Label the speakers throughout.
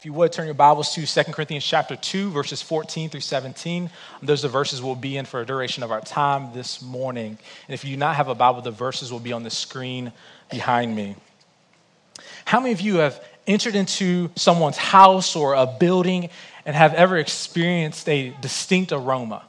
Speaker 1: If you would, turn your Bibles to 2 Corinthians chapter 2, verses 14 through 17. Those are the verses we'll be in for a duration of our time this morning. And if you do not have a Bible, the verses will be on the screen behind me. How many of you have entered into someone's house or a building and have ever experienced a distinct aroma?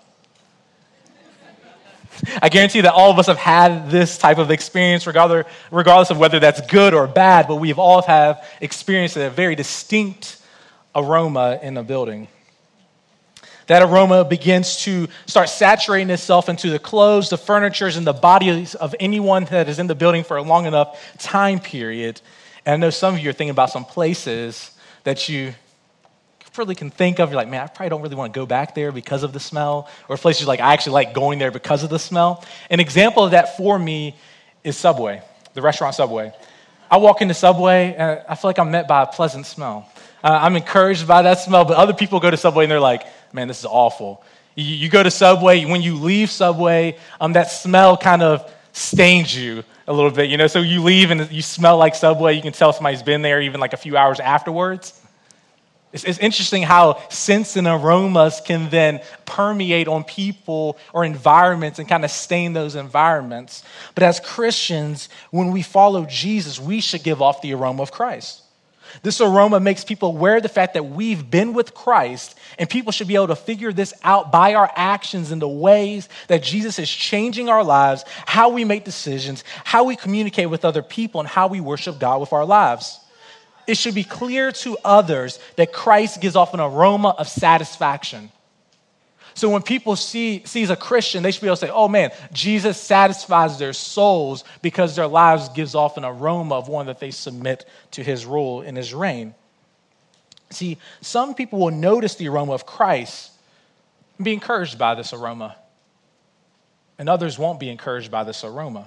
Speaker 1: I guarantee that all of us have had this type of experience, regardless of whether that's good or bad, but we've all have experienced a very distinct aroma in a building. That aroma begins to start saturating itself into the clothes, the furnitures, and the bodies of anyone that is in the building for a long enough time period. And I know some of you are thinking about some places that you really can think of. You're like, man, I probably don't really want to go back there because of the smell. Or places like, I actually like going there because of the smell. An example of that for me is Subway, the restaurant Subway. I walk into Subway and I feel like I'm met by a pleasant smell. I'm encouraged by that smell, but other people go to Subway and they're like, man, this is awful. You go to Subway, when you leave Subway, that smell kind of stains you a little bit, so you leave and you smell like Subway. You can tell somebody's been there even like a few hours afterwards. It's interesting how scents and aromas can then permeate on people or environments and kind of stain those environments. But as Christians, when we follow Jesus, we should give off the aroma of Christ. This aroma makes people aware of the fact that we've been with Christ, and people should be able to figure this out by our actions and the ways that Jesus is changing our lives, how we make decisions, how we communicate with other people, and how we worship God with our lives. It should be clear to others that Christ gives off an aroma of satisfaction. So when people sees a Christian, they should be able to say, oh man, Jesus satisfies their souls because their lives gives off an aroma of one that they submit to his rule and his reign. See, some people will notice the aroma of Christ and be encouraged by this aroma, and others won't be encouraged by this aroma.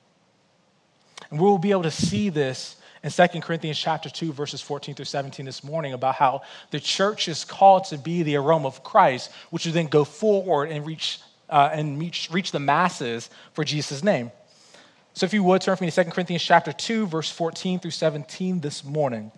Speaker 1: And we'll be able to see this in 2 Corinthians chapter 2, verses 14 through 17 this morning about how the church is called to be the aroma of Christ, which will then go forward and reach the masses for Jesus' name. So if you would, turn with me to 2 Corinthians chapter 2, verse 14 through 17 this morning.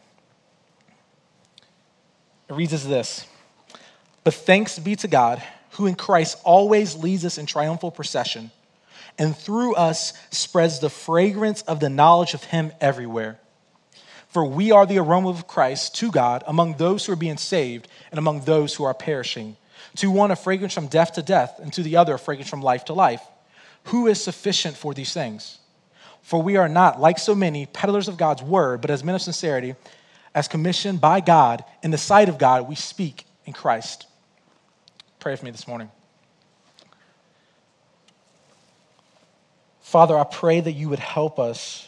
Speaker 1: It reads as this: "But thanks be to God, who in Christ always leads us in triumphal procession, and through us spreads the fragrance of the knowledge of him everywhere. For we are the aroma of Christ to God among those who are being saved and among those who are perishing. To one a fragrance from death to death, and to the other a fragrance from life to life. Who is sufficient for these things? For we are not, like so many, peddlers of God's word, but as men of sincerity, as commissioned by God, in the sight of God, we speak in Christ." Pray with me this morning. Father, I pray that you would help us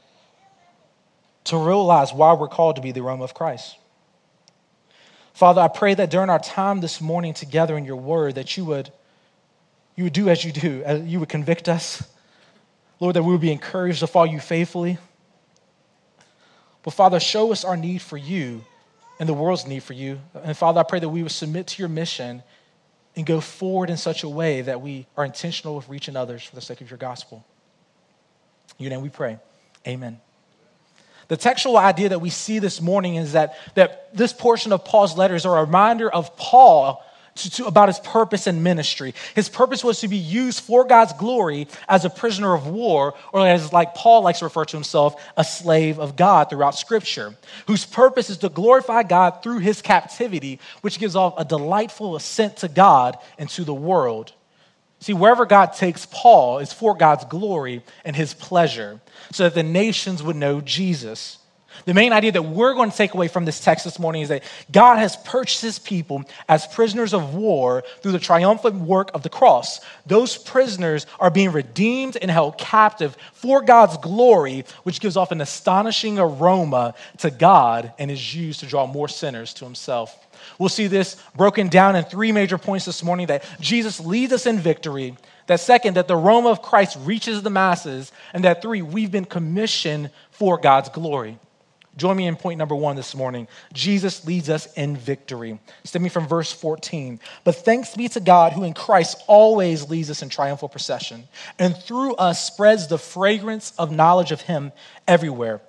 Speaker 1: to realize why we're called to be the aroma of Christ. Father, I pray that during our time this morning together in your word, that you would do as you do, you would convict us. Lord, that we would be encouraged to follow you faithfully. But Father, show us our need for you and the world's need for you. And Father, I pray that we would submit to your mission and go forward in such a way that we are intentional with reaching others for the sake of your gospel. In your name we pray. Amen. The textual idea that we see this morning is that this portion of Paul's letters are a reminder of Paul about his purpose and ministry. His purpose was to be used for God's glory as a prisoner of war, or as like Paul likes to refer to himself, a slave of God throughout Scripture, whose purpose is to glorify God through his captivity, which gives off a delightful ascent to God and to the world. See, wherever God takes Paul is for God's glory and his pleasure, so that the nations would know Jesus. The main idea that we're going to take away from this text this morning is that God has purchased his people as prisoners of war through the triumphant work of the cross. Those prisoners are being redeemed and held captive for God's glory, which gives off an astonishing aroma to God and is used to draw more sinners to himself. We'll see this broken down in three major points this morning: that Jesus leads us in victory, that second, that the aroma of Christ reaches the masses, and that three, we've been commissioned for God's glory. Join me in point number 1 this morning. Jesus leads us in victory. Stemming from verse 14. "But thanks be to God who in Christ always leads us in triumphal procession, and through us spreads the fragrance of knowledge of him everywhere.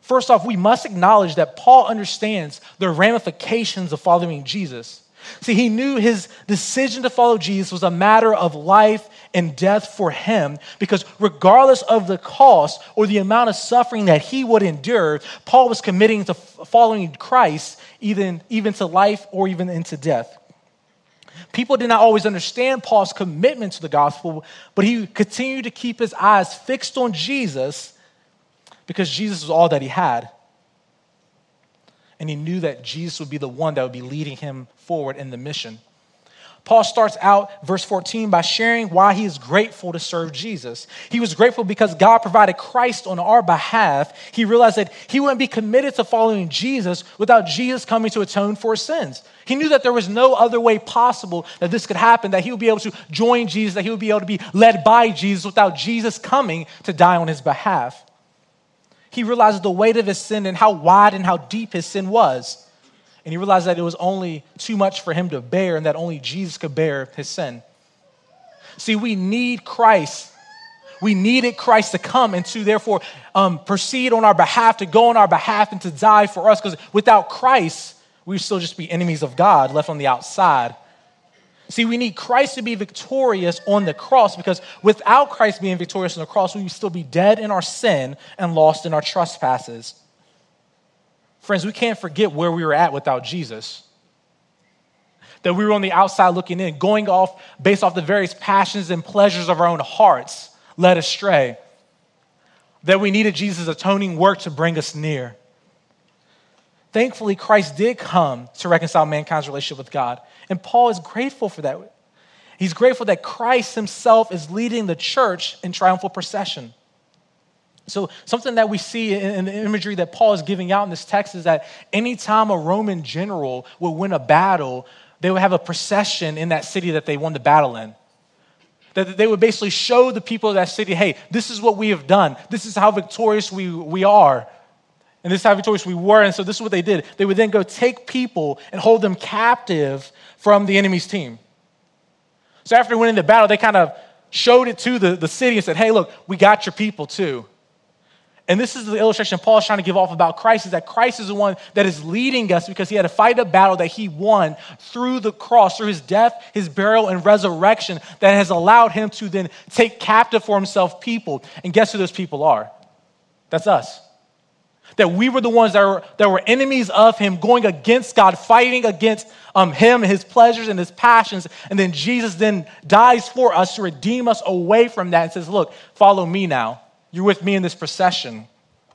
Speaker 1: First off, we must acknowledge that Paul understands the ramifications of following Jesus. See, he knew his decision to follow Jesus was a matter of life and death for him, because regardless of the cost or the amount of suffering that he would endure, Paul was committing to following Christ even to life or even into death. People did not always understand Paul's commitment to the gospel, but he continued to keep his eyes fixed on Jesus because Jesus was all that he had. And he knew that Jesus would be the one that would be leading him forward in the mission. Paul starts out verse 14 by sharing why he is grateful to serve Jesus. He was grateful because God provided Christ on our behalf. He realized that he wouldn't be committed to following Jesus without Jesus coming to atone for his sins. He knew that there was no other way possible that this could happen, that he would be able to join Jesus, that he would be able to be led by Jesus without Jesus coming to die on his behalf. He realized the weight of his sin and how wide and how deep his sin was. And he realized that it was only too much for him to bear and that only Jesus could bear his sin. See, we need Christ. We needed Christ to come and to therefore proceed on our behalf, to go on our behalf and to die for us. Because without Christ, we would still just be enemies of God left on the outside. See, we need Christ to be victorious on the cross, because without Christ being victorious on the cross, we would still be dead in our sin and lost in our trespasses. Friends, we can't forget where we were at without Jesus. That we were on the outside looking in, going off based off the various passions and pleasures of our own hearts, led astray. That we needed Jesus' atoning work to bring us near. Thankfully, Christ did come to reconcile mankind's relationship with God. And Paul is grateful for that. He's grateful that Christ himself is leading the church in triumphal procession. So something that we see in the imagery that Paul is giving out in this text is that anytime a Roman general would win a battle, they would have a procession in that city that they won the battle in. That they would basically show the people of that city, hey, this is what we have done. This is how victorious we are. And this is how victorious we were. And so this is what they did. They would then go take people and hold them captive from the enemy's team. So after winning the battle, they kind of showed it to the city and said, hey, look, we got your people too. And this is the illustration Paul is trying to give off about Christ, is that Christ is the one that is leading us because he had to fight a battle that he won through the cross, through his death, his burial, and resurrection that has allowed him to then take captive for himself people. And guess who those people are? That's us. That we were the ones that were enemies of him, going against God, fighting against him, his pleasures and his passions. And then Jesus then dies for us to redeem us away from that and says, look, follow me now. You're with me in this procession.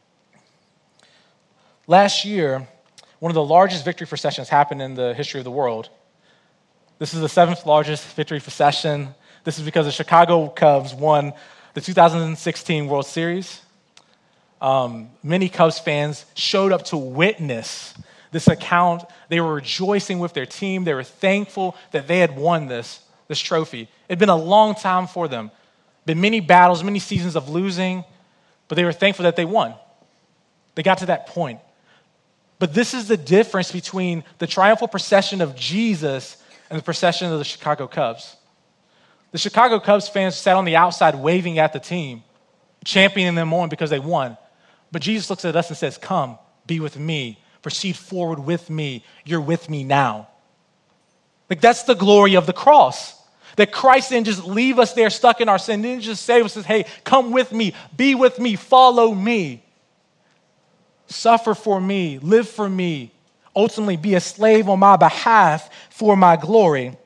Speaker 1: Last year, one of the largest victory processions happened in the history of the world. This is the 7th largest victory procession. This is because the Chicago Cubs won the 2016 World Series. Many Cubs fans showed up to witness this account. They were rejoicing with their team. They were thankful that they had won this trophy. It had been a long time for them. Been many battles, many seasons of losing, but they were thankful that they won. They got to that point. But this is the difference between the triumphal procession of Jesus and the procession of the Chicago Cubs. The Chicago Cubs fans sat on the outside waving at the team, championing them on because they won. But Jesus looks at us and says, come, be with me, proceed forward with me. You're with me now. Like, that's the glory of the cross. That Christ didn't just leave us there stuck in our sin. He didn't just save us, hey, come with me, be with me, follow me. Suffer for me, live for me, ultimately be a slave on my behalf for my glory. And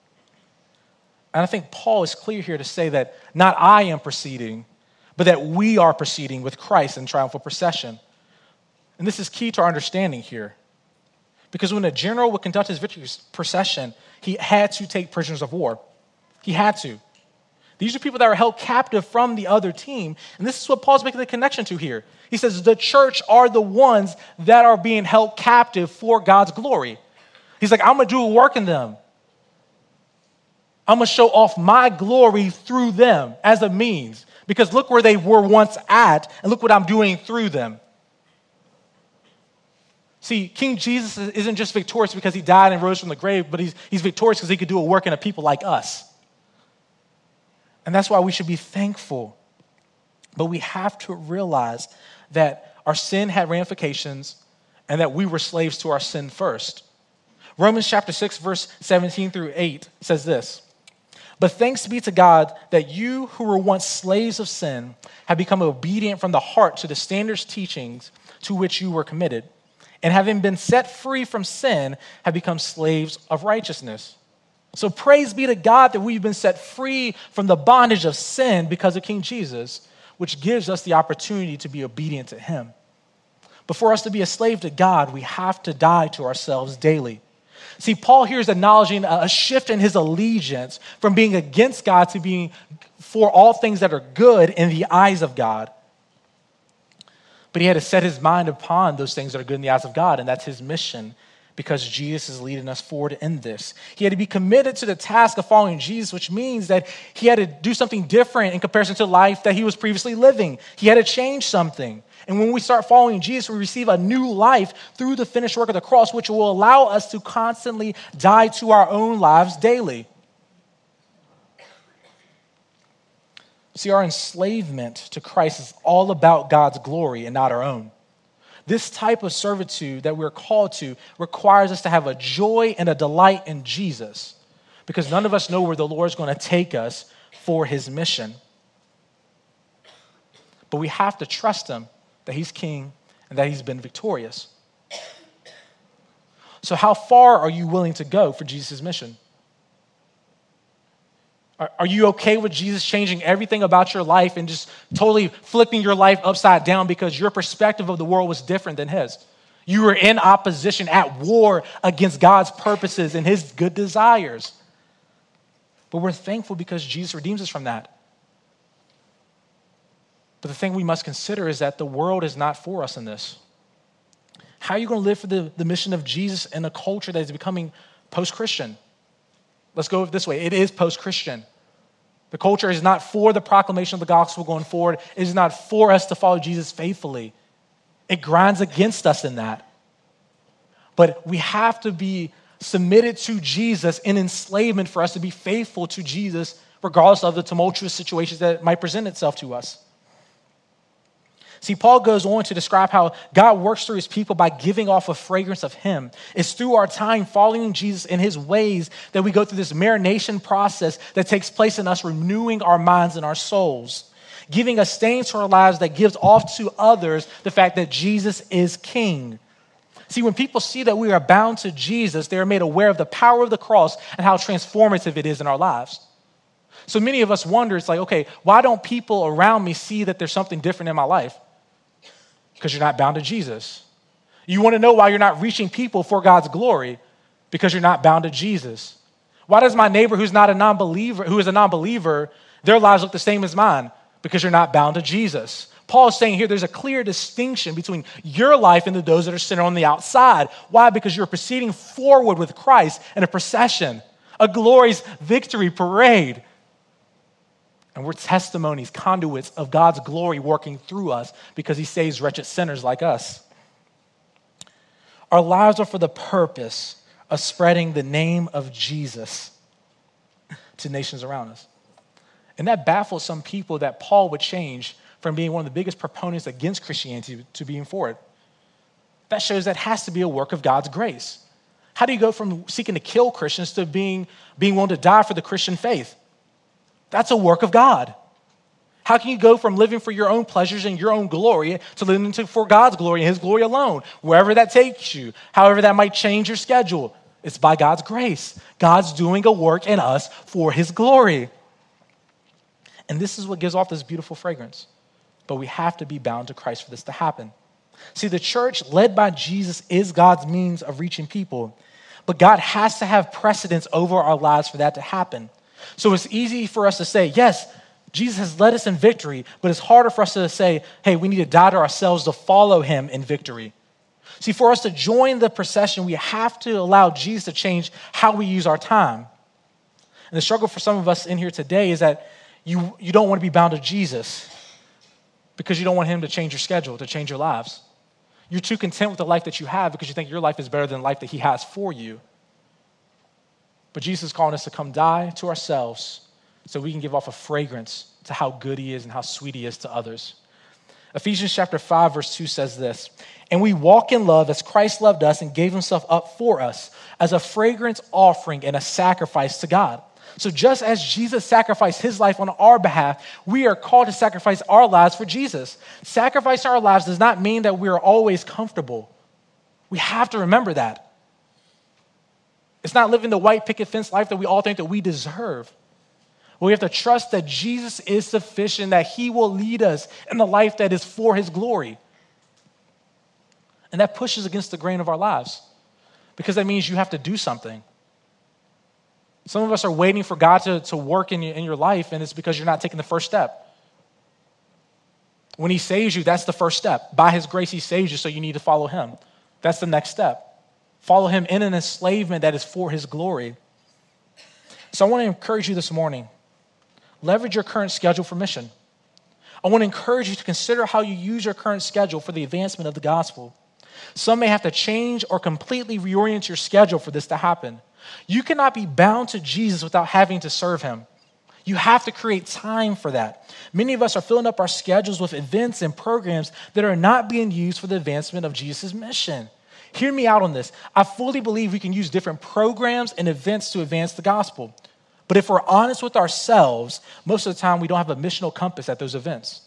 Speaker 1: I think Paul is clear here to say that not I am proceeding, but that we are proceeding with Christ in triumphal procession. And this is key to our understanding here. Because when a general would conduct his victory procession, he had to take prisoners of war. He had to. These are people that were held captive from the other team. And this is what Paul's making the connection to here. He says the church are the ones that are being held captive for God's glory. He's like, I'm going to do a work in them. I'm going to show off my glory through them as a means. Because look where they were once at, and look what I'm doing through them. See, King Jesus isn't just victorious because he died and rose from the grave, but he's victorious because he could do a work in a people like us. And that's why we should be thankful. But we have to realize that our sin had ramifications and that we were slaves to our sin first. Romans chapter 6, verse 17 through 8 says this: "But thanks be to God that you who were once slaves of sin have become obedient from the heart to the standards teachings to which you were committed, and having been set free from sin, have become slaves of righteousness." So praise be to God that we've been set free from the bondage of sin because of King Jesus, which gives us the opportunity to be obedient to him. But for us to be a slave to God, we have to die to ourselves daily. See, Paul here is acknowledging a shift in his allegiance from being against God to being for all things that are good in the eyes of God. But he had to set his mind upon those things that are good in the eyes of God, and that's his mission, because Jesus is leading us forward in this. He had to be committed to the task of following Jesus, which means that he had to do something different in comparison to the life that he was previously living. He had to change something. And when we start following Jesus, we receive a new life through the finished work of the cross, which will allow us to constantly die to our own lives daily. See, our enslavement to Christ is all about God's glory and not our own. This type of servitude that we're called to requires us to have a joy and a delight in Jesus, because none of us know where the Lord is going to take us for his mission. But we have to trust him that he's king and that he's been victorious. So how far are you willing to go for Jesus' mission? Are you okay with Jesus changing everything about your life and just totally flipping your life upside down because your perspective of the world was different than his? You were in opposition, at war against God's purposes and his good desires. But we're thankful because Jesus redeems us from that. But the thing we must consider is that the world is not for us in this. How are you going to live for the mission of Jesus in a culture that is becoming post-Christian? Let's go this way. It is post-Christian. The culture is not for the proclamation of the gospel going forward. It is not for us to follow Jesus faithfully. It grinds against us in that. But we have to be submitted to Jesus in enslavement for us to be faithful to Jesus, regardless of the tumultuous situations that might present itself to us. See, Paul goes on to describe how God works through his people by giving off a fragrance of him. It's through our time following Jesus in his ways that we go through this marination process that takes place in us renewing our minds and our souls, giving a stain to our lives that gives off to others the fact that Jesus is king. See, when people see that we are bound to Jesus, they are made aware of the power of the cross and how transformative it is in our lives. So many of us wonder, it's like, okay, why don't people around me see that there's something different in my life? Because you're not bound to Jesus. You want to know why you're not reaching people for God's glory? Because you're not bound to Jesus. Why does my neighbor who is a non-believer, their lives look the same as mine? Because you're not bound to Jesus. Paul is saying here there's a clear distinction between your life and those that are sitting on the outside. Why? Because you're proceeding forward with Christ in a procession, a glorious victory parade. And we're testimonies, conduits of God's glory working through us because he saves wretched sinners like us. Our lives are for the purpose of spreading the name of Jesus to nations around us. And that baffles some people that Paul would change from being one of the biggest proponents against Christianity to being for it. That shows that has to be a work of God's grace. How do you go from seeking to kill Christians to being willing to die for the Christian faith? That's a work of God. How can you go from living for your own pleasures and your own glory to living for God's glory and his glory alone? Wherever that takes you, however that might change your schedule, it's by God's grace. God's doing a work in us for his glory. And this is what gives off this beautiful fragrance. But we have to be bound to Christ for this to happen. See, the church led by Jesus is God's means of reaching people. But God has to have precedence over our lives for that to happen. So it's easy for us to say, yes, Jesus has led us in victory, but it's harder for us to say, hey, we need to die to ourselves to follow him in victory. See, for us to join the procession, we have to allow Jesus to change how we use our time. And the struggle for some of us in here today is that you don't want to be bound to Jesus because you don't want him to change your schedule, to change your lives. You're too content with the life that you have because you think your life is better than the life that he has for you. But Jesus is calling us to come die to ourselves so we can give off a fragrance to how good he is and how sweet he is to others. Ephesians chapter 5, verse 2 says this, "And we walk in love as Christ loved us and gave himself up for us as a fragrance offering and a sacrifice to God." So just as Jesus sacrificed his life on our behalf, we are called to sacrifice our lives for Jesus. Sacrificing our lives does not mean that we are always comfortable. We have to remember that. It's not living the white picket fence life that we all think that we deserve. We have to trust that Jesus is sufficient, that he will lead us in the life that is for his glory. And that pushes against the grain of our lives because that means you have to do something. Some of us are waiting for God to work in your life, and it's because you're not taking the first step. When he saves you, that's the first step. By his grace, he saves you, so you need to follow him. That's the next step. Follow him in an enslavement that is for his glory. So I want to encourage you this morning. Leverage your current schedule for mission. I want to encourage you to consider how you use your current schedule for the advancement of the gospel. Some may have to change or completely reorient your schedule for this to happen. You cannot be bound to Jesus without having to serve him. You have to create time for that. Many of us are filling up our schedules with events and programs that are not being used for the advancement of Jesus' mission. Hear me out on this. I fully believe we can use different programs and events to advance the gospel. But if we're honest with ourselves, most of the time we don't have a missional compass at those events.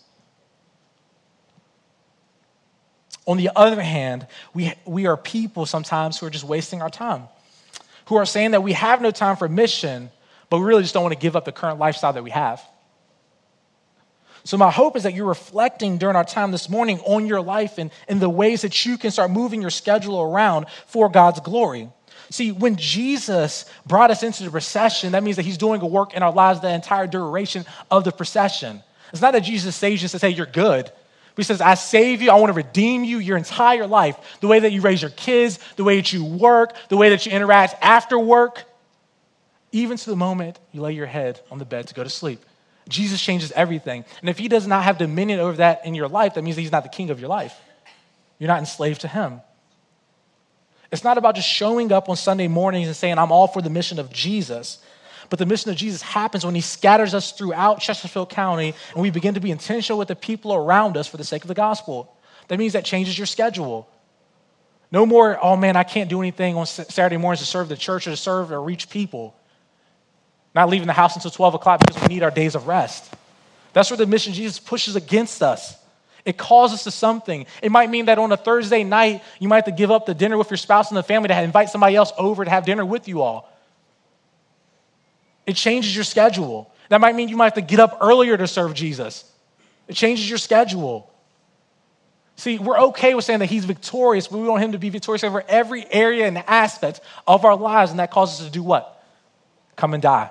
Speaker 1: On the other hand, we are people sometimes who are just wasting our time, who are saying that we have no time for mission, but we really just don't want to give up the current lifestyle that we have. So my hope is that you're reflecting during our time this morning on your life and the ways that you can start moving your schedule around for God's glory. See, when Jesus brought us into the procession, that means that he's doing a work in our lives the entire duration of the procession. It's not that Jesus saves you and says, hey, you're good. He says, I save you, I want to redeem you your entire life. The way that you raise your kids, the way that you work, the way that you interact after work, even to the moment you lay your head on the bed to go to sleep. Jesus changes everything. And if he does not have dominion over that in your life, that means that he's not the king of your life. You're not enslaved to him. It's not about just showing up on Sunday mornings and saying, I'm all for the mission of Jesus. But the mission of Jesus happens when he scatters us throughout Chesterfield County and we begin to be intentional with the people around us for the sake of the gospel. That means that changes your schedule. No more, oh man, I can't do anything on Saturday mornings to serve the church or to serve or reach people. Not leaving the house until 12 o'clock because we need our days of rest. That's where the mission of Jesus pushes against us. It calls us to something. It might mean that on a Thursday night, you might have to give up the dinner with your spouse and the family to invite somebody else over to have dinner with you all. It changes your schedule. That might mean you might have to get up earlier to serve Jesus. It changes your schedule. See, we're okay with saying that he's victorious, but we want him to be victorious over every area and aspect of our lives, and that causes us to do what? Come and die.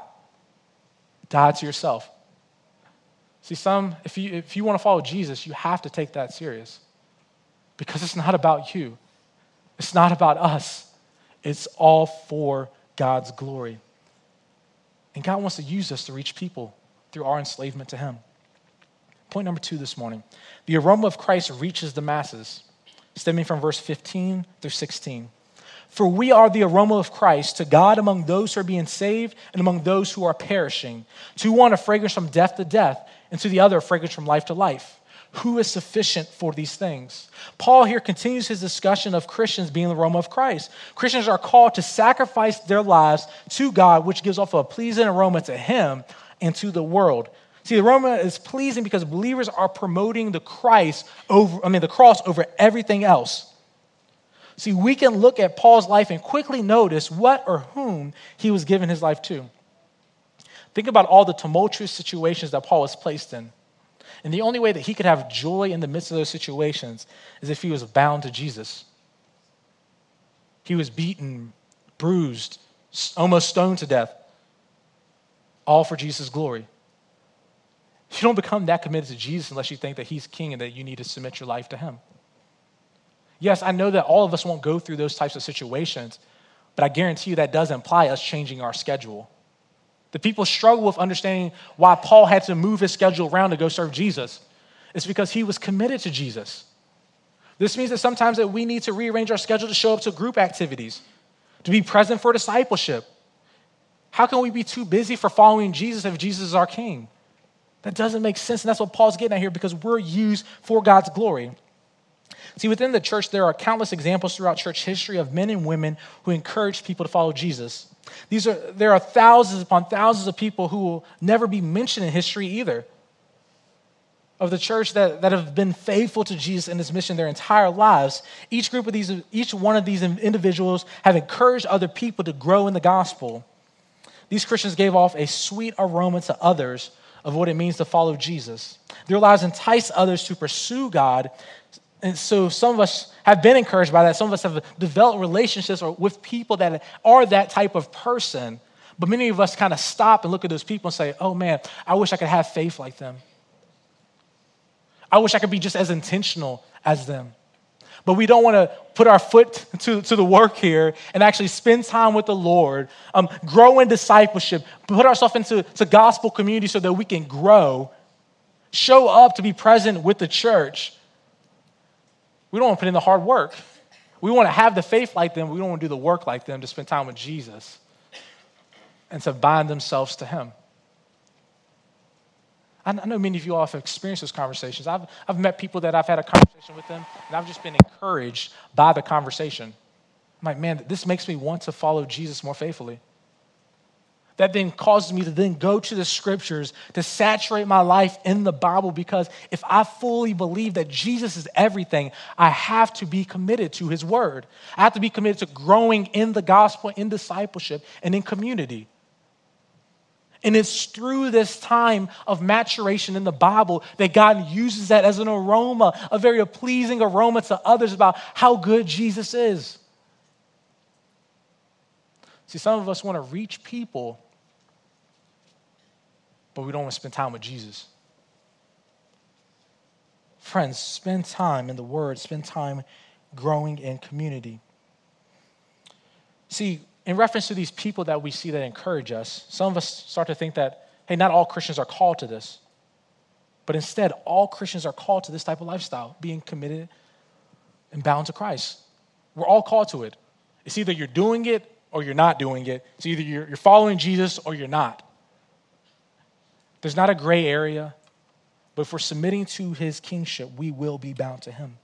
Speaker 1: Die to yourself. See, if you want to follow Jesus, you have to take that serious because it's not about you. It's not about us. It's all for God's glory. And God wants to use us to reach people through our enslavement to him. Point number 2 this morning. The aroma of Christ reaches the masses, stemming from verse 15 through 16. For we are the aroma of Christ to God among those who are being saved and among those who are perishing. To one, a fragrance from death to death, and to the other, a fragrance from life to life. Who is sufficient for these things? Paul here continues his discussion of Christians being the aroma of Christ. Christians are called to sacrifice their lives to God, which gives off a pleasing aroma to him and to the world. See, the aroma is pleasing because believers are promoting the cross over everything else. See, we can look at Paul's life and quickly notice what or whom he was giving his life to. Think about all the tumultuous situations that Paul was placed in. And the only way that he could have joy in the midst of those situations is if he was bound to Jesus. He was beaten, bruised, almost stoned to death, all for Jesus' glory. You don't become that committed to Jesus unless you think that he's king and that you need to submit your life to him. Yes, I know that all of us won't go through those types of situations, but I guarantee you that does imply us changing our schedule. The people struggle with understanding why Paul had to move his schedule around to go serve Jesus. It's because he was committed to Jesus. This means that sometimes that we need to rearrange our schedule to show up to group activities, to be present for discipleship. How can we be too busy for following Jesus if Jesus is our king? That doesn't make sense, and that's what Paul's getting at here, because we're used for God's glory. See, within the church, there are countless examples throughout church history of men and women who encouraged people to follow Jesus. There are thousands upon thousands of people who will never be mentioned in history either, of the church that have been faithful to Jesus and his mission their entire lives. Each one of these individuals have encouraged other people to grow in the gospel. These Christians gave off a sweet aroma to others of what it means to follow Jesus. Their lives entice others to pursue God. And so some of us have been encouraged by that. Some of us have developed relationships with people that are that type of person. But many of us kind of stop and look at those people and say, oh man, I wish I could have faith like them. I wish I could be just as intentional as them. But we don't want to put our foot to the work here and actually spend time with the Lord, grow in discipleship, put ourselves into gospel community so that we can grow, show up to be present with the church. We don't want to put in the hard work. We want to have the faith like them. We don't want to do the work like them, to spend time with Jesus and to bind themselves to him. I know many of you all have experienced those conversations. I've met people that I've had a conversation with them, and I've just been encouraged by the conversation. I'm like, man, this makes me want to follow Jesus more faithfully. That then causes me to then go to the scriptures to saturate my life in the Bible, because if I fully believe that Jesus is everything, I have to be committed to his word. I have to be committed to growing in the gospel, in discipleship, and in community. And it's through this time of maturation in the Bible that God uses that as an aroma, a very pleasing aroma to others about how good Jesus is. See, some of us want to reach people, but we don't want to spend time with Jesus. Friends, spend time in the Word, spend time growing in community. See, in reference to these people that we see that encourage us, some of us start to think that, hey, not all Christians are called to this. But instead, all Christians are called to this type of lifestyle, being committed and bound to Christ. We're all called to it. It's either you're doing it or you're not doing it. It's either you're following Jesus or you're not. There's not a gray area, but if we're submitting to his kingship, we will be bound to him.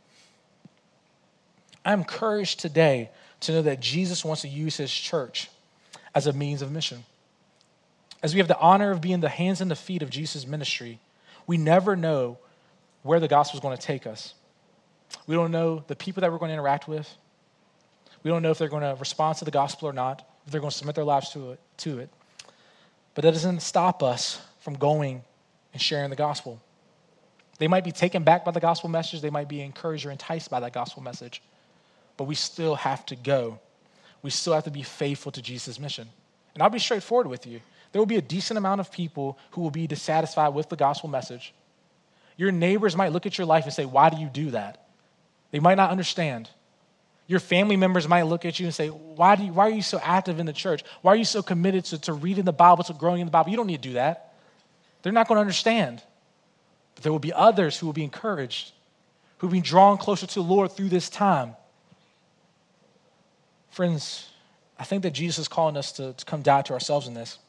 Speaker 1: I'm encouraged today to know that Jesus wants to use his church as a means of mission. As we have the honor of being the hands and the feet of Jesus' ministry, we never know where the gospel is going to take us. We don't know the people that we're going to interact with. We don't know if they're going to respond to the gospel or not, if they're going to submit their lives to it. But that doesn't stop us from going and sharing the gospel. They might be taken back by the gospel message. They might be encouraged or enticed by that gospel message. But we still have to go. We still have to be faithful to Jesus' mission. And I'll be straightforward with you. There will be a decent amount of people who will be dissatisfied with the gospel message. Your neighbors might look at your life and say, why do you do that? They might not understand. Your family members might look at you and say, why are you so active in the church? Why are you so committed to reading the Bible, to growing in the Bible? You don't need to do that. They're not going to understand. But there will be others who will be encouraged, who will be drawn closer to the Lord through this time. Friends, I think that Jesus is calling us to come die to ourselves in this.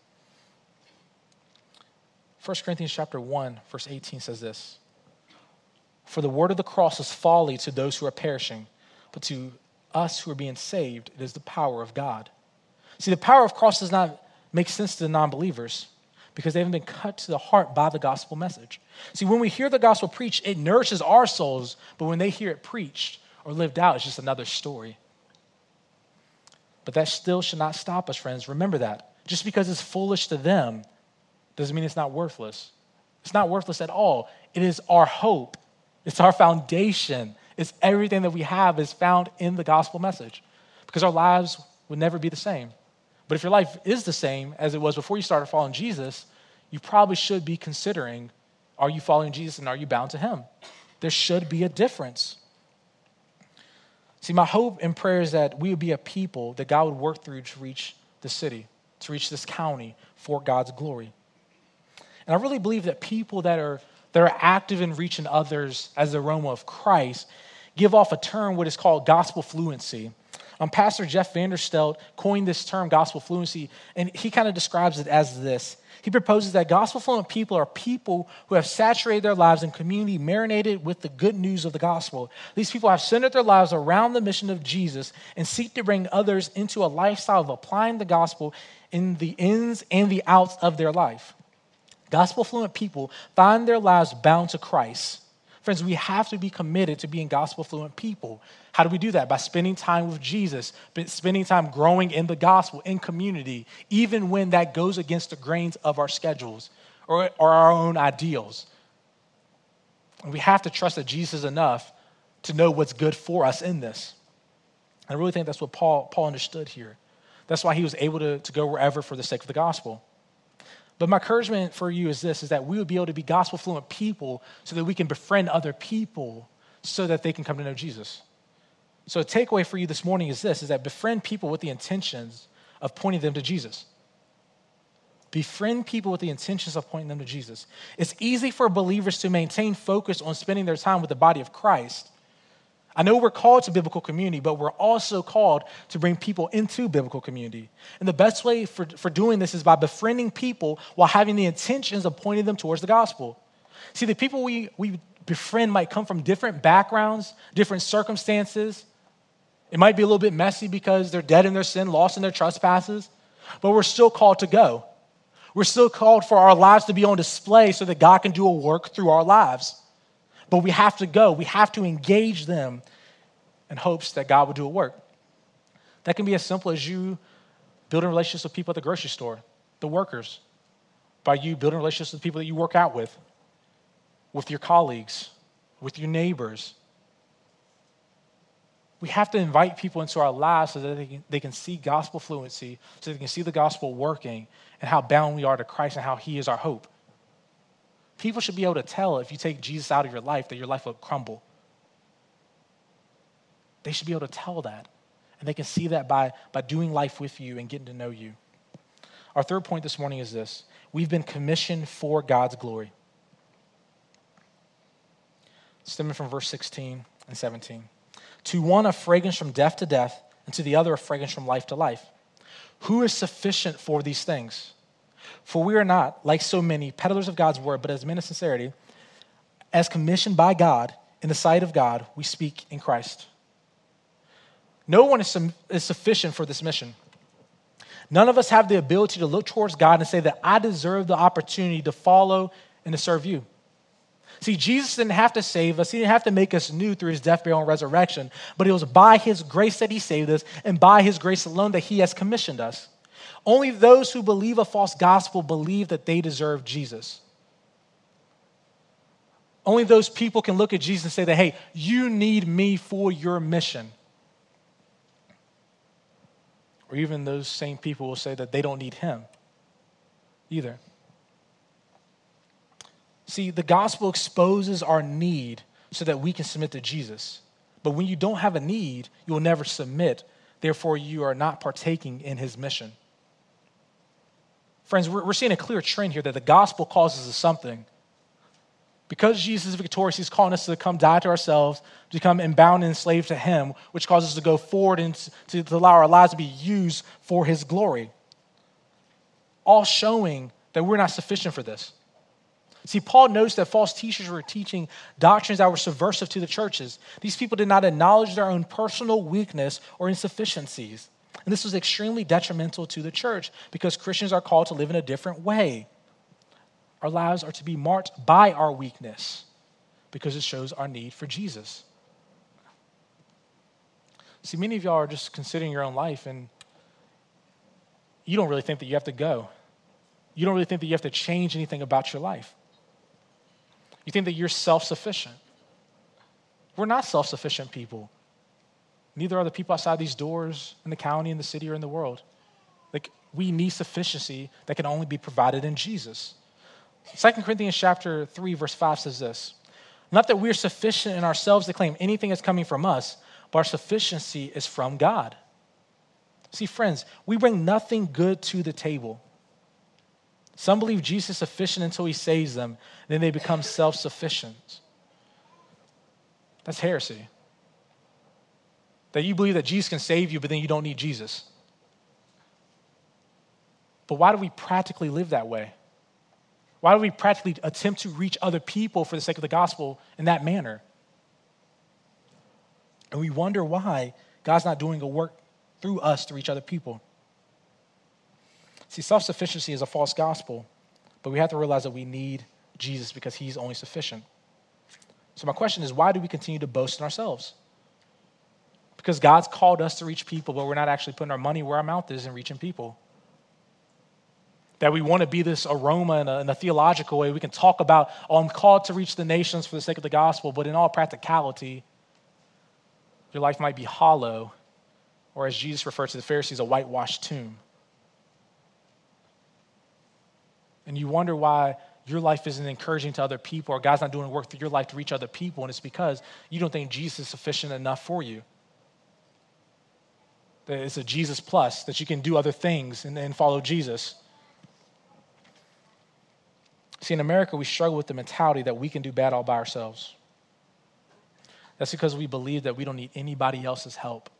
Speaker 1: 1 Corinthians chapter 1, verse 18 says this: "For the word of the cross is folly to those who are perishing, but to us who are being saved, it is the power of God." See, the power of cross does not make sense to the non-believers because they haven't been cut to the heart by the gospel message. See, when we hear the gospel preached, it nourishes our souls, but when they hear it preached or lived out, it's just another story. But that still should not stop us, friends. Remember that. Just because it's foolish to them doesn't mean it's not worthless. It's not worthless at all. It is our hope. It's our foundation. It's everything that we have is found in the gospel message, because our lives would never be the same. But if your life is the same as it was before you started following Jesus, you probably should be considering, are you following Jesus and are you bound to him? There should be a difference. See, my hope and prayer is that we would be a people that God would work through to reach the city, to reach this county for God's glory. And I really believe that people that are active in reaching others as the aroma of Christ give off a term, what is called gospel fluency, Pastor Jeff Vanderstelt coined this term, gospel fluency, and he kind of describes it as this. He proposes that gospel fluent people are people who have saturated their lives in community, marinated with the good news of the gospel. These people have centered their lives around the mission of Jesus and seek to bring others into a lifestyle of applying the gospel in the ins and the outs of their life. Gospel fluent people find their lives bound to Christ. Friends, we have to be committed to being gospel fluent people. How do we do that? By spending time with Jesus, spending time growing in the gospel, in community, even when that goes against the grains of our schedules or our own ideals. And we have to trust that Jesus is enough to know what's good for us in this. And I really think that's what Paul understood here. That's why he was able to go wherever for the sake of the gospel. But my encouragement for you is this, is that we would be able to be gospel fluent people so that we can befriend other people so that they can come to know Jesus. So a takeaway for you this morning is this, is that befriend people with the intentions of pointing them to Jesus. Befriend people with the intentions of pointing them to Jesus. It's easy for believers to maintain focus on spending their time with the body of Christ. I know we're called to biblical community, but we're also called to bring people into biblical community. And the best way for doing this is by befriending people while having the intentions of pointing them towards the gospel. See, the people we befriend might come from different backgrounds, different circumstances. It might be a little bit messy because they're dead in their sin, lost in their trespasses, but we're still called to go. We're still called for our lives to be on display so that God can do a work through our lives. But we have to go. We have to engage them in hopes that God will do a work. That can be as simple as you building relationships with people at the grocery store, the workers, by you building relationships with people that you work out with your colleagues, with your neighbors. We have to invite people into our lives so that they can see gospel fluency, so they can see the gospel working and how bound we are to Christ and how he is our hope. People should be able to tell if you take Jesus out of your life that your life will crumble. They should be able to tell that. And they can see that by doing life with you and getting to know you. Our third point this morning is this. We've been commissioned for God's glory. Stemming from verse 16 and 17. To one a fragrance from death to death, and to the other a fragrance from life to life. Who is sufficient for these things? For we are not, like so many, peddlers of God's word, but as men of sincerity, as commissioned by God, in the sight of God, we speak in Christ. No one is sufficient for this mission. None of us have the ability to look towards God and say that I deserve the opportunity to follow and to serve you. See, Jesus didn't have to save us. He didn't have to make us new through his death, burial, and resurrection, but it was by his grace that he saved us and by his grace alone that he has commissioned us. Only those who believe a false gospel believe that they deserve Jesus. Only those people can look at Jesus and say that, hey, you need me for your mission. Or even those same people will say that they don't need him either. See, the gospel exposes our need so that we can submit to Jesus. But when you don't have a need, you will never submit. Therefore, you are not partaking in his mission. Friends, we're seeing a clear trend here that the gospel calls us to something. Because Jesus is victorious, he's calling us to come die to ourselves, to become bound and enslaved to him, which causes us to go forward and to allow our lives to be used for his glory. All showing that we're not sufficient for this. See, Paul noticed that false teachers were teaching doctrines that were subversive to the churches. These people did not acknowledge their own personal weakness or insufficiencies. And this was extremely detrimental to the church because Christians are called to live in a different way. Our lives are to be marked by our weakness because it shows our need for Jesus. See, many of y'all are just considering your own life and you don't really think that you have to go. You don't really think that you have to change anything about your life. You think that you're self-sufficient. We're not self-sufficient people. Neither are the people outside these doors in the county, in the city, or in the world. Like, we need sufficiency that can only be provided in Jesus. 2 Corinthians chapter 3, verse 5 says this, not that we're sufficient in ourselves to claim anything is coming from us, but our sufficiency is from God. See, friends, we bring nothing good to the table. Some believe Jesus is sufficient until he saves them, then they become self-sufficient. That's heresy. That you believe that Jesus can save you, but then you don't need Jesus. But why do we practically live that way? Why do we practically attempt to reach other people for the sake of the gospel in that manner? And we wonder why God's not doing a work through us to reach other people. See, self-sufficiency is a false gospel, but we have to realize that we need Jesus because he's only sufficient. So my question is, why do we continue to boast in ourselves? Because God's called us to reach people, but we're not actually putting our money where our mouth is and reaching people. That we want to be this aroma in a theological way. We can talk about, I'm called to reach the nations for the sake of the gospel, but in all practicality, your life might be hollow, or as Jesus referred to the Pharisees, a whitewashed tomb. And you wonder why your life isn't encouraging to other people, or God's not doing work through your life to reach other people, and it's because you don't think Jesus is sufficient enough for you. That it's a Jesus plus, that you can do other things and follow Jesus. See, in America, we struggle with the mentality that we can do bad all by ourselves. That's because we believe that we don't need anybody else's help.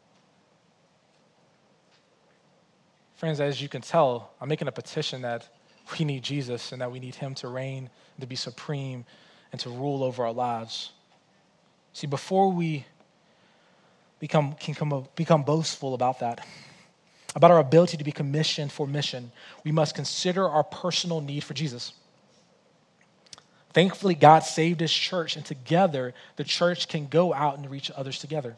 Speaker 1: Friends, as you can tell, I'm making a petition that we need Jesus and that we need him to reign, to be supreme, and to rule over our lives. See, before we become boastful about that, about our ability to be commissioned for mission, we must consider our personal need for Jesus. Thankfully, God saved his church, and together, the church can go out and reach others together.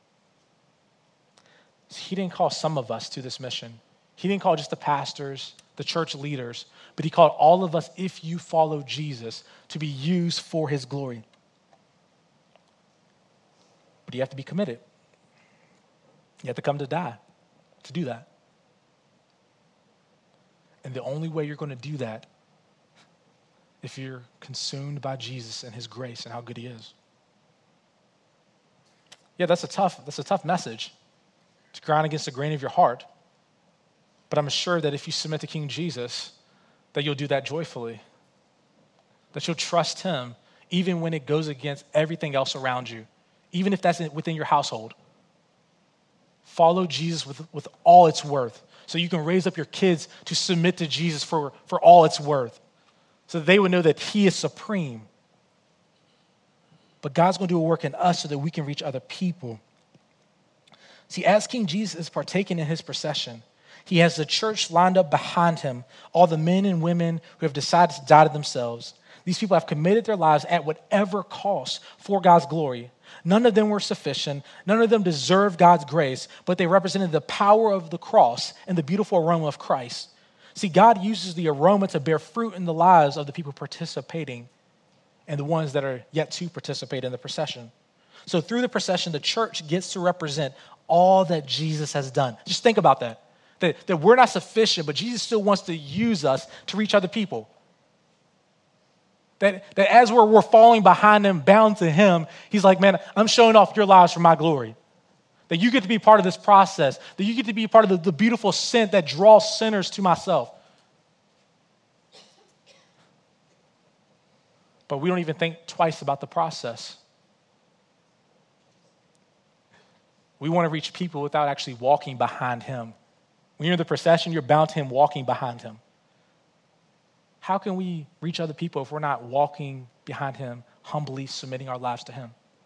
Speaker 1: He didn't call some of us to this mission. He didn't call just the pastors, the church leaders, but he called all of us, if you follow Jesus, to be used for his glory. But you have to be committed. You have to come to die to do that. And the only way you're going to do that if you're consumed by Jesus and his grace and how good he is. Yeah, that's a tough message to grind against the grain of your heart. But I'm assured that if you submit to King Jesus, that you'll do that joyfully. That you'll trust him even when it goes against everything else around you, even if that's within your household. Follow Jesus with all it's worth so you can raise up your kids to submit to Jesus for all it's worth, so that they would know that he is supreme. But God's going to do a work in us so that we can reach other people. See, as King Jesus is partaking in his procession, he has the church lined up behind him, all the men and women who have decided to die to themselves. These people have committed their lives at whatever cost for God's glory. None of them were sufficient. None of them deserved God's grace, but they represented the power of the cross and the beautiful aroma of Christ. See, God uses the aroma to bear fruit in the lives of the people participating and the ones that are yet to participate in the procession. So through the procession, the church gets to represent all that Jesus has done. Just think about that. That we're not sufficient, but Jesus still wants to use us to reach other people. That as we're falling behind him, bound to him, he's like, man, I'm showing off your lives for my glory. That you get to be part of this process. That you get to be part of the beautiful scent that draws sinners to myself. But we don't even think twice about the process. We want to reach people without actually walking behind him. When you're in the procession, you're bound to him walking behind him. How can we reach other people if we're not walking behind him, humbly submitting our lives to him?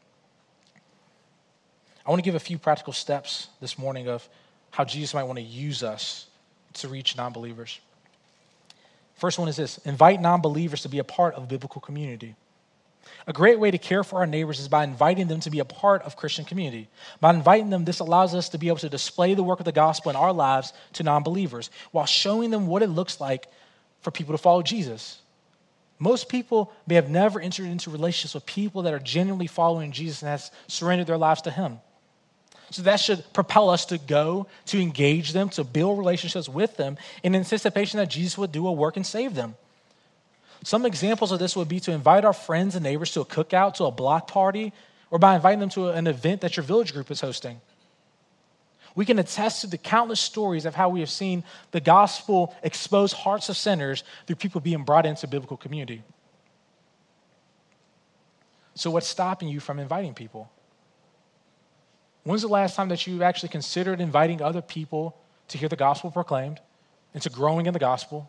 Speaker 1: I want to give a few practical steps this morning of how Jesus might want to use us to reach non-believers. First one is this: invite non-believers to be a part of a biblical community. A great way to care for our neighbors is by inviting them to be a part of Christian community. By inviting them, this allows us to be able to display the work of the gospel in our lives to non-believers while showing them what it looks like for people to follow Jesus. Most people may have never entered into relationships with people that are genuinely following Jesus and has surrendered their lives to him. So that should propel us to go, to engage them, to build relationships with them in anticipation that Jesus would do a work and save them. Some examples of this would be to invite our friends and neighbors to a cookout, to a block party, or by inviting them to an event that your village group is hosting. We can attest to the countless stories of how we have seen the gospel expose hearts of sinners through people being brought into biblical community. So what's stopping you from inviting people? When's the last time that you actually considered inviting other people to hear the gospel proclaimed and to growing in the gospel?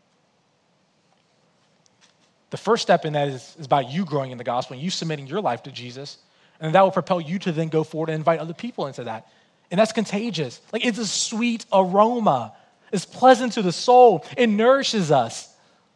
Speaker 1: The first step in that is about you growing in the gospel and you submitting your life to Jesus. And that will propel you to then go forward and invite other people into that. And that's contagious. Like, it's a sweet aroma. It's pleasant to the soul. It nourishes us.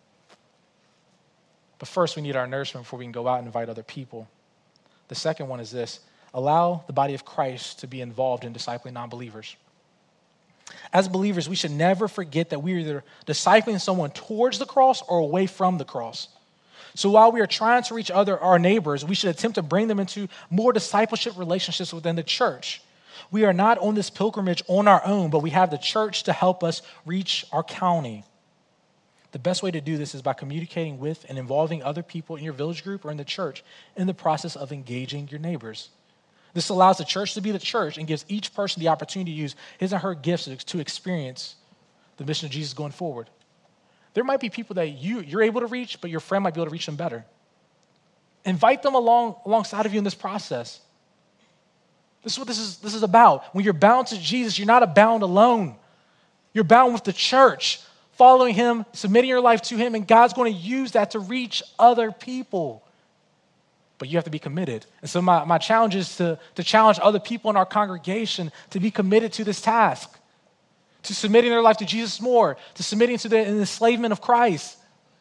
Speaker 1: But first, we need our nourishment before we can go out and invite other people. The second one is this: allow the body of Christ to be involved in discipling non-believers. As believers, we should never forget that we are either discipling someone towards the cross or away from the cross. So while we are trying to reach our neighbors, we should attempt to bring them into more discipleship relationships within the church. We are not on this pilgrimage on our own, but we have the church to help us reach our county. The best way to do this is by communicating with and involving other people in your village group or in the church in the process of engaging your neighbors. This allows the church to be the church and gives each person the opportunity to use his or her gifts to experience the mission of Jesus going forward. There might be people that you're able to reach, but your friend might be able to reach them better. Invite them alongside of you in this process. This is what this is about. When you're bound to Jesus, you're not bound alone. You're bound with the church, following him, submitting your life to him, and God's going to use that to reach other people. But you have to be committed. And so my challenge is to challenge other people in our congregation to be committed to this task, to submitting their life to Jesus more, to submitting to the enslavement of Christ.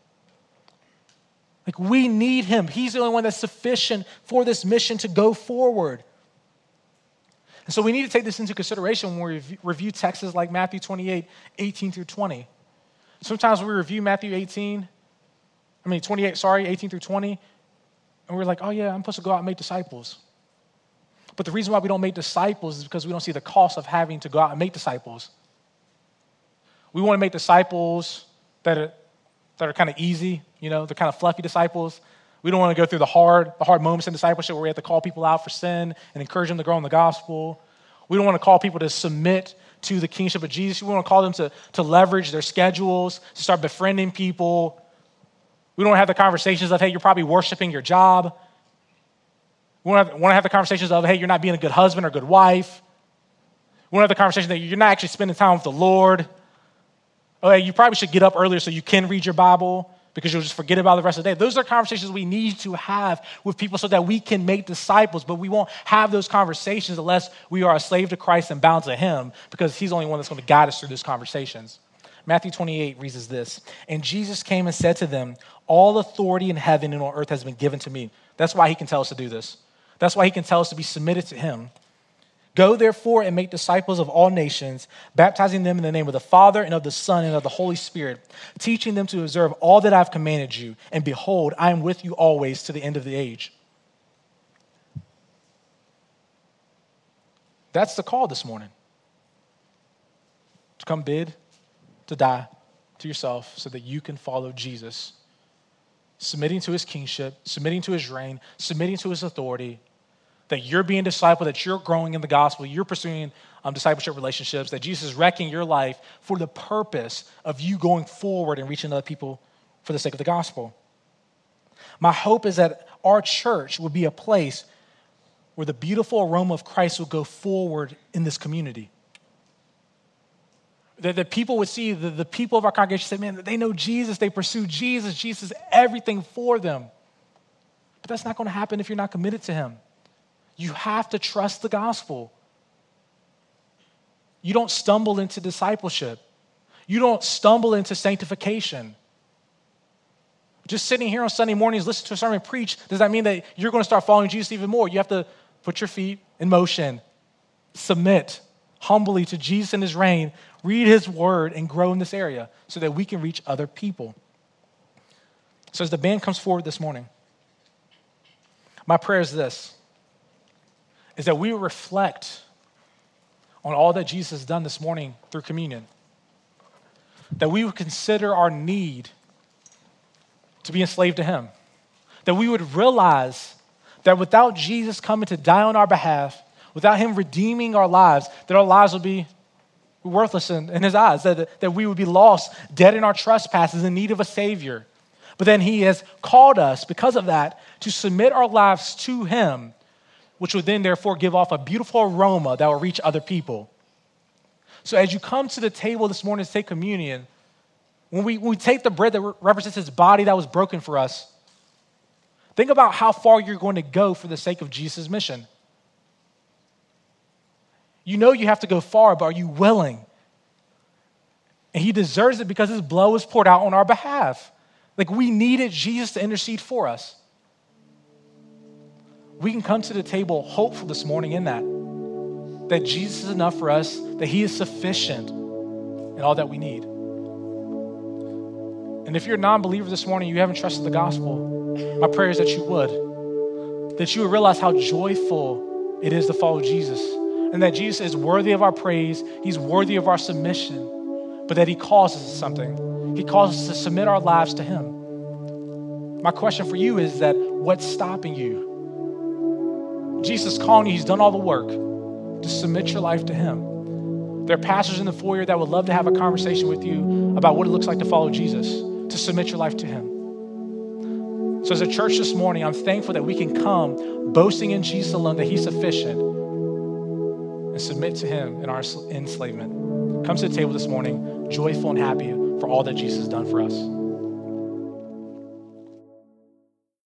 Speaker 1: Like, we need him. He's the only one that's sufficient for this mission to go forward. And so we need to take this into consideration when we review texts like Matthew 28, 18 through 20. Sometimes we review Matthew 18 through 20, and we're like, oh yeah, I'm supposed to go out and make disciples. But the reason why we don't make disciples is because we don't see the cost of having to go out and make disciples. We want to make disciples that are kind of easy, they're kind of fluffy disciples. We don't want to go through the hard moments in discipleship where we have to call people out for sin and encourage them to grow in the gospel. We don't want to call people to submit to the kingship of Jesus. We want to call them to leverage their schedules, to start befriending people. We don't have the conversations of, hey, you're probably worshiping your job. We want to have the conversations of, hey, you're not being a good husband or good wife. We want to have the conversation that you're not actually spending time with the Lord. Oh, hey, you probably should get up earlier so you can read your Bible, because you'll just forget about it the rest of the day. Those are conversations we need to have with people so that we can make disciples, but we won't have those conversations unless we are a slave to Christ and bound to him, because he's the only one that's going to guide us through those conversations. Matthew 28 reads as this: and Jesus came and said to them, all authority in heaven and on earth has been given to me. That's why he can tell us to do this. That's why he can tell us to be submitted to him. Go therefore and make disciples of all nations, baptizing them in the name of the Father and of the Son and of the Holy Spirit, teaching them to observe all that I've commanded you. And behold, I am with you always to the end of the age. That's the call this morning. To come bid, to die to yourself so that you can follow Jesus. Submitting to his kingship, submitting to his reign, submitting to his authority, that you're being discipled, that you're growing in the gospel, you're pursuing discipleship relationships, that Jesus is wrecking your life for the purpose of you going forward and reaching other people for the sake of the gospel. My hope is that our church will be a place where the beautiful aroma of Christ will go forward in this community. That people would see, the people of our congregation say, man, they know Jesus, they pursue Jesus, Jesus is everything for them. But that's not going to happen if you're not committed to him. You have to trust the gospel. You don't stumble into discipleship. You don't stumble into sanctification. Just sitting here on Sunday mornings, listening to a sermon preach, does that mean that you're going to start following Jesus even more? You have to put your feet in motion, submit humbly to Jesus and his reign, read his word, and grow in this area so that we can reach other people. So as the band comes forward this morning, my prayer is this: is that we reflect on all that Jesus has done this morning through communion. That we would consider our need to be enslaved to him. That we would realize that without Jesus coming to die on our behalf, without him redeeming our lives, that our lives would be worthless in his eyes, that we would be lost, dead in our trespasses, in need of a Savior. But then he has called us, because of that, to submit our lives to him, which will then therefore give off a beautiful aroma that will reach other people. So as you come to the table this morning to take communion, when we take the bread that represents his body that was broken for us, think about how far you're going to go for the sake of Jesus' mission. You know you have to go far, but are you willing? And he deserves it because his blood was poured out on our behalf. Like, we needed Jesus to intercede for us. We can come to the table hopeful this morning in that Jesus is enough for us, that he is sufficient in all that we need. And if you're a non-believer this morning, you haven't trusted the gospel, my prayer is that you would realize how joyful it is to follow Jesus, and that Jesus is worthy of our praise, he's worthy of our submission, but that he calls us to something. He calls us to submit our lives to him. My question for you is that what's stopping you? Jesus is calling you, he's done all the work to submit your life to him. There are pastors in the foyer that would love to have a conversation with you about what it looks like to follow Jesus, to submit your life to him. So as a church this morning, I'm thankful that we can come boasting in Jesus alone, that he's sufficient, and submit to him in our enslavement. Come to the table this morning, joyful and happy for all that Jesus has done for us.